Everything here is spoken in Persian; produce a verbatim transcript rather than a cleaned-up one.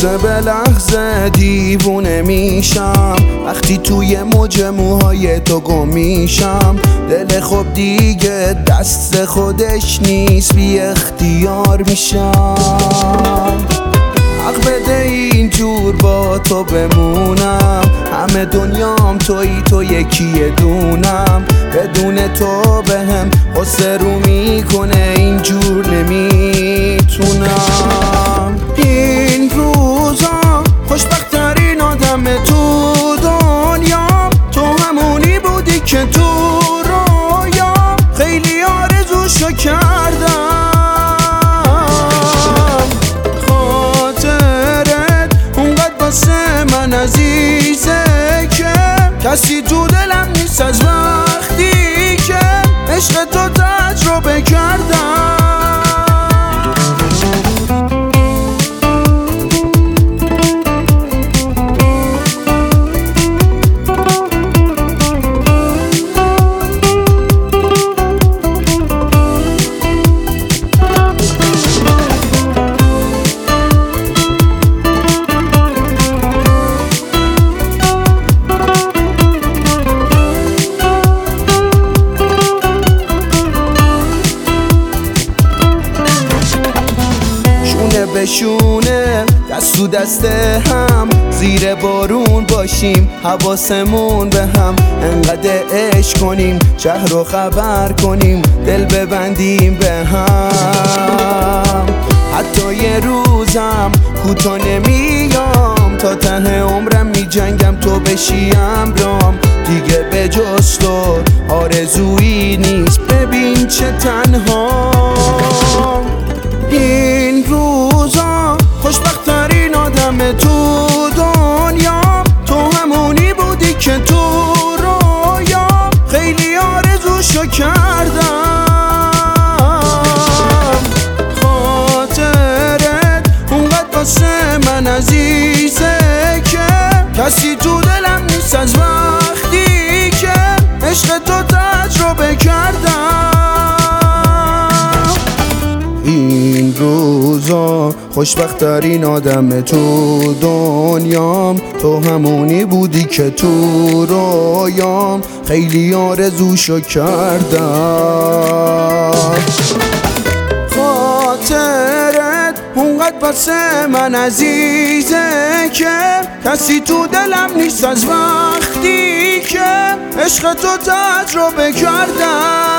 لحظه به لحظه دیوونه میشم وقتی توی موج موهای تو گم میشم. دل خب دیگه دست خودش نیست، بی اختیار میشم. حق بده اینجور با تو بمونم، همه دنیام توی تو یکی دونم. بدون تو بهم غصه رو میکنه، اینجور نمیتونم. این روزا خوشبخت‌ترین آدم تو دنیا، تو همونی بودی که تو رویا خیلی آرزوشو کردم. من عزیزه که کسی تو دلم نیست از وقتی که عشق تو تجربه کردم. بشونه دست تو دست هم، زیر بارون باشیم حواسمون به هم. انقدر عشق کنیم شهر رو خبر کنیم، دل ببندیم به هم. حتی یه روزم کوتاه نمیام، تا ته عمرم میجنگم تو بشی امرام. دیگه به جز تو آرزویی نیست، ببین چه تنها. این روزا خوشبخت‌ترین آدم تو دنیا، تو همونی بودی که تو رویا خیلی آرزوشو کردم. خاطرت اونقدر واسه من عزیزه که کسی تو دلم نیست از وقتی که عشق تو تجربه کردم. این روزا خوشبخت‌ترین آدم تو دنیام، تو همونی بودی که تو رویام خیلی آرزوشو کردم. خاطرت اونقدر واسه من عزیزه که کسی تو دلم نیست از وقتی که عشق تو تجربه کردم.